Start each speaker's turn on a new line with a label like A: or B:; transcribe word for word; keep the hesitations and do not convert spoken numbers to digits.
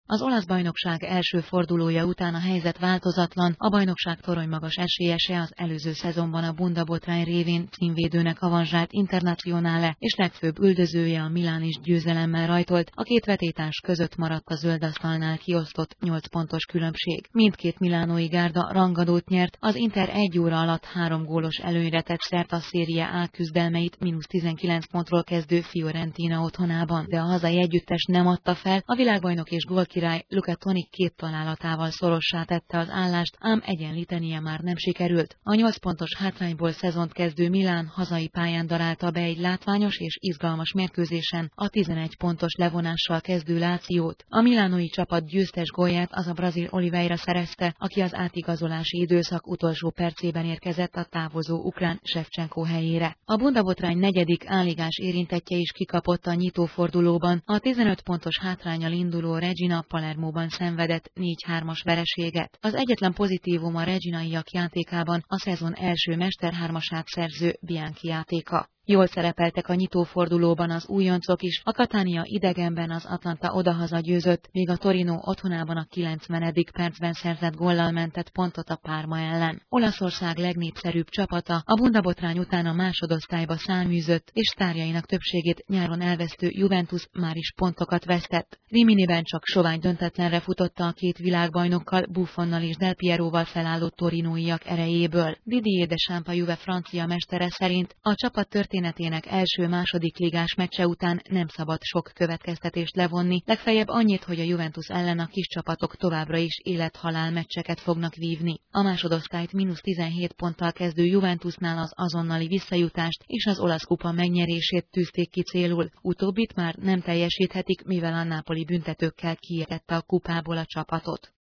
A: Az olasz bajnokság első fordulója után a helyzet változatlan, a bajnokság toronymagas esélyese az előző szezonban a bundabotrány révén címvédőnek avanzsált Internazionale és legfőbb üldözője a Milán is győzelemmel rajtolt, a két vetétárs között maradt a zöldasztalnál kiosztott nyolc pontos különbség. Mindkét milánói gárda rangadót nyert, az Inter egy óra alatt három gólos előnyre tett szert a Serie A küzdelmeit mínusz tizenkilenc pontról kezdő Fiorentina otthonában, de a hazai együttes nem adta fel, a világbajnok és gólkirály Luca Toni két találatával szorossá tette az állást, ám egyenlítenie már nem sikerült. A nyolc pontos hátrányból szezont kezdő Milán hazai pályán darálta be egy látványos és izgalmas mérkőzésen a tizenegy pontos levonással kezdő Lációt. A milánói csapat győztes gólját az a brazil Oliveira szerezte, aki az átigazolási időszak utolsó percében érkezett a távozó ukrán Shevchenko helyére. A bundabotrány negyedik áligás érintettje is kikapott a nyitófordulóban, a tizenöt pontos hátránnyal induló Regina Palermóban szenvedett négy hármas vereséget. Az egyetlen pozitívum a reginaiak játékában a szezon első mesterhármasát szerző Bianchi játéka. Jól szerepeltek a nyitófordulóban az újoncok is, a Catania idegenben az Atalanta odahaza győzött, míg a Torino otthonában a kilencvenedik percben szerzett góllal mentett pontot a Parma ellen. Olaszország legnépszerűbb csapata a bundabotrány után a másodosztályba száműzött, és sztárjainak többségét nyáron elvesztő Juventus már is pontokat vesztett. Riminiben csak sovány döntetlenre futotta a két világbajnokkal, Buffonnal és Del Pieróval felálló torinóiak erejéből. Didier Deschamps, a Juve francia mestere szerint a csapat történetének első-második ligás meccse után nem szabad sok következtetést levonni, legfeljebb annyit, hogy a Juventus ellen a kis csapatok továbbra is élet-halál meccseket fognak vívni. A másodosztályt mínusz tizenhét ponttal kezdő Juventusnál az azonnali visszajutást és az olasz kupa megnyerését tűzték ki célul. Utóbbit már nem teljesíthetik, mivel a nápoli büntetőkkel kiértette a kupából a csapatot.